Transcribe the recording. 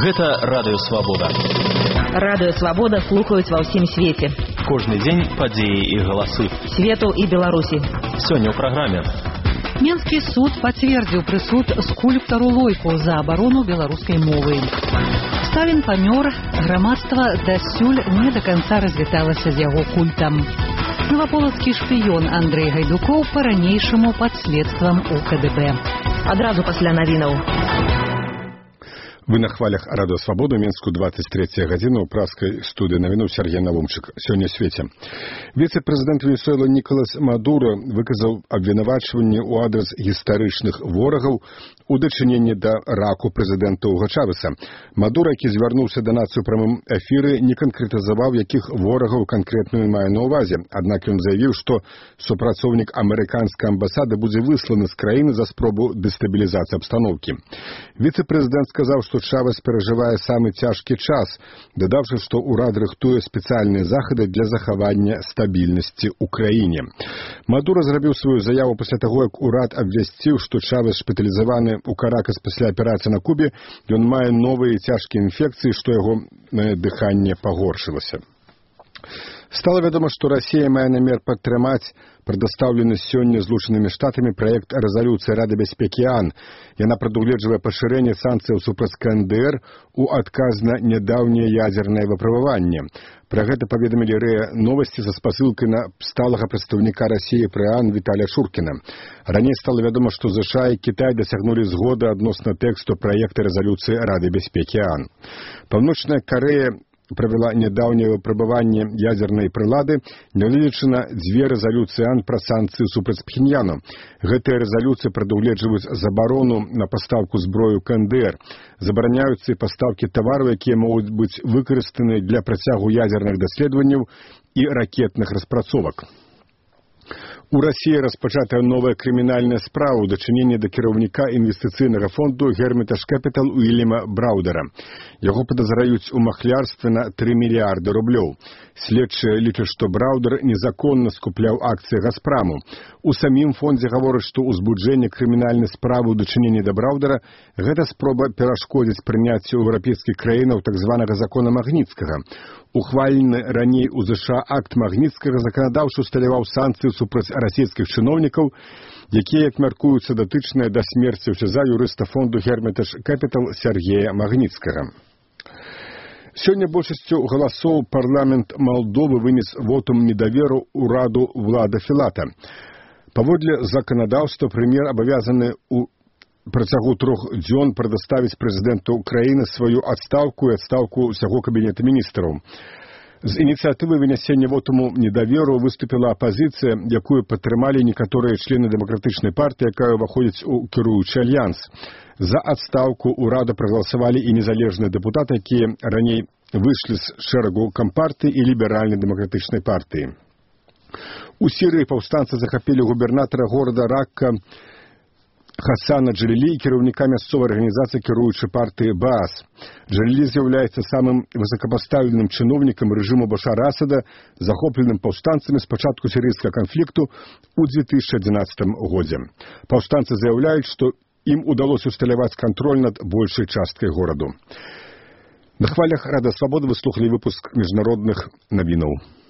Гэта Радыё Свабода. Радыё Свабода слухаюць ва ўсім свеце. Кожны дзень падзеі і галасы. Свету і Беларусі. Сёння ў праграме. Менскі суд пацвердзіў прысуд скульптару Лойку за абарону беларускай мовы. Сталін памёр, грамадства дасюль не да канца развіталася з яго культам. Новаполацкі шпіён Андрэй Гайдукоў па-ранейшаму пад следствам у КДБ. Адразу пасля навінаў. Вы на хвалях Радыё Свабода, Менску 23 гадзіна ў праскай студыі навіну Сергей Навумчык. Сёння свеце. Віцэ-прэзідэнт Венесуэлы Нікалас Мадуро выказаў абвінавачванні ў адрас гістарычных ворагаў у дачыненні да раку прэзідэнта Уга Чавеса. Мадуро, які звярнуўся да нацыі ў прамым эфіры, не канкрэтызаваў, якіх ворагаў канкрэтную мае на ўвазе. Аднак ён заявіў, што супрацоўнік амерыканскай амбасады будзе высланы з краіны за спробу дэстабілізацыі абстаноўкі. Віцэ-прэзідэнт сказаў, што Чавес перажывае самы цяжкі час, дадаўшы, што ўрад рыхтуе спецыяльныя захады для захавання стабільнасці ў краіне. Мадуро зрабіў сваю заяву пасля таго, як урад абвясціў, што Чавес шпіталізаваны ў Каракас пасля аперацыі на Кубе, ён мае новыя цяжкія інфекцыі, што яго дыханне пагоршылася. Стала вядома, што Расія мае намер падтрымаць прадастаўлены сёння Злучанымі Штатамі праект рэзалюцыі Рады бяспекі ООН. Яна прадугледжвае пашырэнне санкцыяў супраць КНДР у адказ на нядаўняе ядзернае выпрабаванне. Пра гэта паведамілі РИА Новасці са спасылкай на сталага прадстаўніка Расіі пры ООН Віталія Шуркіна. Раней стала вядома, што США і Кітай дасягнулі згоды адносна тэксту праекта рэзалюцыі Рады бяспекі ООН. Паўночная Карэя правяла нядаўняе выпрабаванне ядзернай прылады, нягледзячы на дзве рэзалюцыі ООН пра санкцыі супраць Пхеньяну. Гэтыя рэзалюцыі прадугледжваюць забарону на пастаўку зброю КНДР. Забараняюцца і пастаўкі тавараў, якія могуць быць выкарыстаны для працягу ядзерных даследаванняў і ракетных распрацовак. У Расіі распачатая новая крымінальная справа ў дачыненні да кіраўніка інвестыцыйнага фонду Hermitage Capital Уильяма Браўдера. Яго падазраюць у махлярстве на 3 мільярды рублёў. Следчыя лічаць, што Браўдер незаконна скупляў акцыі Газпраму. У самім фондзе гавораць, што ўзбуджэнне крымінальнай справы ў дачыненні да Браўдера – гэта спроба перашкодзіць прыняццю еўрапейскіх краінаў так званага закона Магніцкага. Ухвалены раней у ЗША акт Магніцкага заканадаўча усталяваў санкцыі супраць расійскіх чыноўнікаў, якія, як мяркуюцца, датычныя да смерці ў СЗА юрыста фонду Hermitage Capital Сергея Магніцкага. Сёння большасцю галасоў парламент Малдовы вынес вотум недаверу ўраду Влада Філата. Паводле заканадаўства прэм'ер абавязаны ў працягу 3 дзён прадаставіць прэзідэнту краіны сваю адстаўку і адстаўку ўсяго кабінета міністраў. З ініцыятывы вынясення вотуму недаверу выступіла апазіцыя, якую падтрымалі некаторыя члены дэмакратычнай партыі, якая ўваходзіць у кіруючы альянс. За адстаўку ўрада прагаласавалі і незалежныя дэпутаты, якія раней выйшлі з шэрагу кампартыі і ліберальна-дэмакратычнай партыі. У Сірыі паўстанцы захапілі губернатара горада Ракка Хасана Джалілі і кіраўніка мясцовай арганізацыі кіруючай партыі Баас. Джалілі з'яўляецца самым высокапастаўленым чыноўнікам рэжыму Башара Асада, захопленым паўстанцамі з пачатку сірыйскага канфлікту ў 2011 годзе. Паўстанцы заяўляюць, што ім удалося усталяваць кантроль над большай часткай гораду. На хвалях Радыё Свабода вы слухалі выпуск міжнародных навінаў.